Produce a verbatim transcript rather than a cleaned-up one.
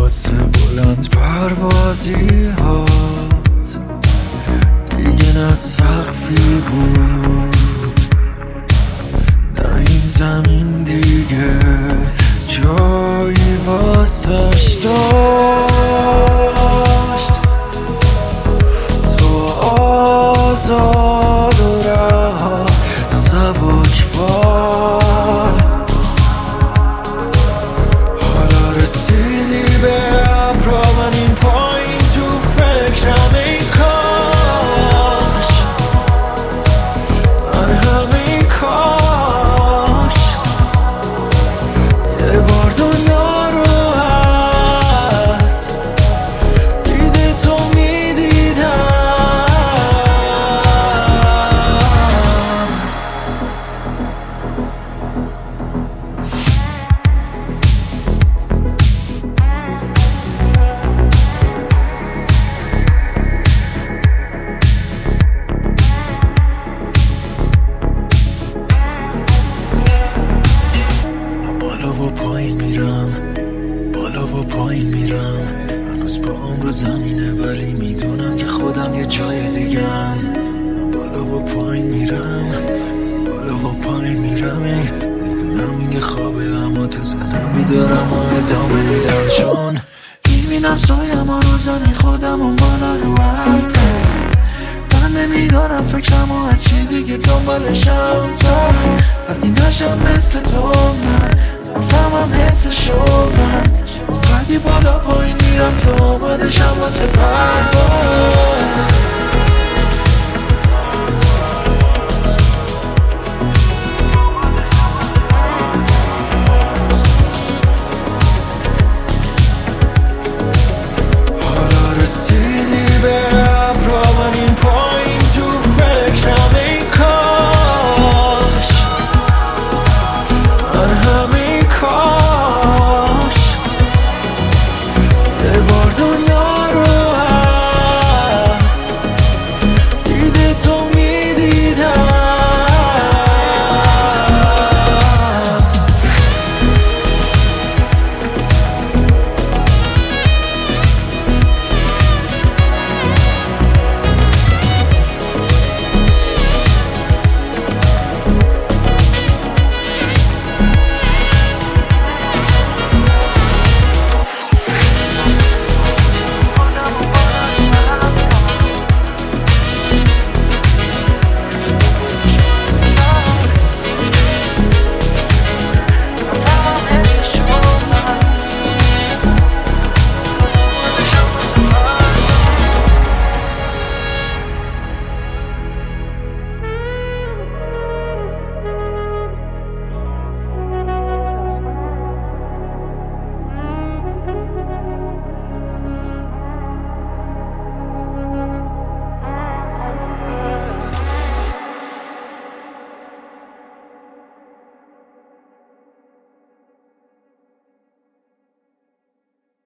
واسه بلند پروازی هات دیگه نه سقفی بود، نه این زمین دیگه جایی واسش داشت. تو آزاد و رها سبک بال، حالا رسیدی به ابرا من این پایین تو فکرم. ای کاش من همین کاش یه بار دنیا رو هست دیده تو میدیدم. بالا و پایین میرم، بالا و پایین میرم، هنوز پاهم رو زمینه ولی میدونم که خودم یه جای دیگم. من بالا و پایین میرم، بالا و پایین میرم، میدونم این یه خوابه اما تو زنم بیدارم و ادامه میدم، چون میبینم سایم ها رو زمین خودم اون بالا رو iPad. من نمیدارم فکرم و از چیزی که دنبالشم تا وقتی نشم مثل تو من فهمم حسشو من اونقدی بالا پایین میرم تا آمادشم واسه پرواز.